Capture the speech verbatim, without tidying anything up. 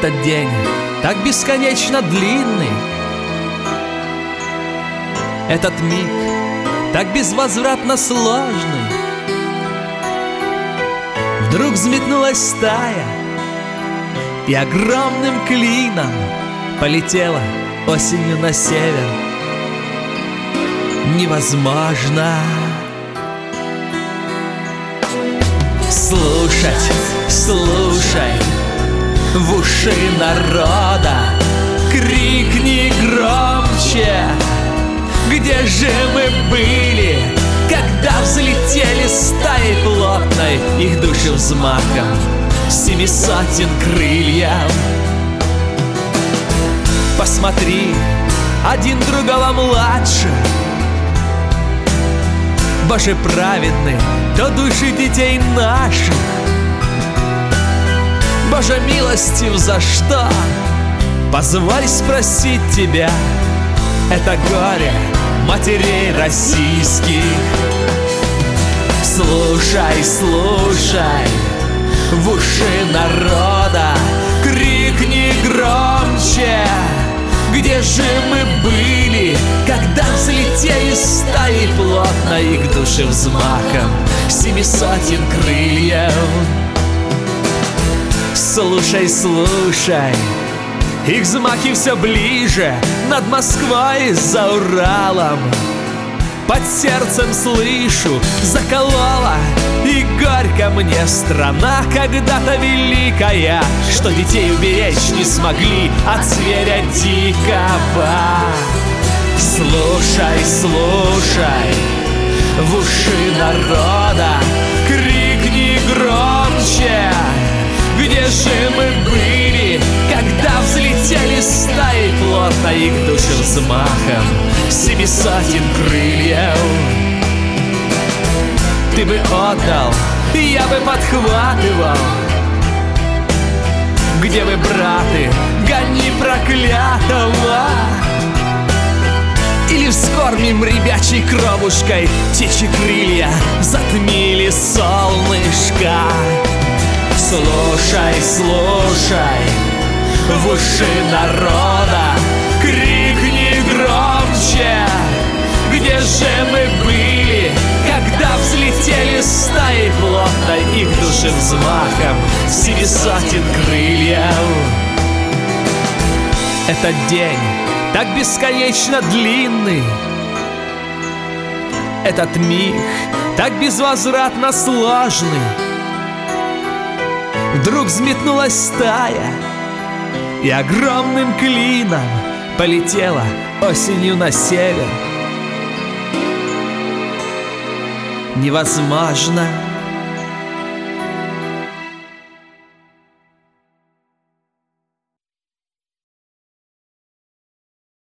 Этот день так бесконечно длинный, этот миг так безвозвратно сложный. Вдруг взметнулась стая и огромным клином полетела осенью на север. Невозможно слушать, слушай в уши народа, крикни громче. Где же мы были, когда взлетели стаи плотной их души взмахом семи сотен крыльев? Посмотри, один другого младше. Боже праведный, до души детей наших. Боже милостив, за что? Позволь спросить тебя. Это горе матерей российских. Слушай, слушай в уши народа, крикни громче. Где же мы были, когда взлетели стаи плотно их души взмахом семи сотен крыльев? Слушай, слушай, их взмахи все ближе, над Москвой за Уралом. Под сердцем слышу, заколола, и горько мне страна когда-то великая, что детей уберечь не смогли от зверя дикого. Слушай, слушай в уши народа, крикни громче. Где же мы были, когда взлетели стаи плотно их души взмахом семи сотен крыльев? Ты бы отдал, я бы подхватывал. Где вы, браты, гони проклятого? Или вскормим ребячей кровушкой птичьи крылья затмили солнышко? Слушай, слушай в уши народа, крикни громче. Где же мы были, когда взлетели стаи плотно их души взмахом семи сотен крыльев? Этот день так бесконечно длинный, этот миг так безвозвратно сложный. Вдруг взметнулась стая и огромным клином полетела осенью на север. Невозможно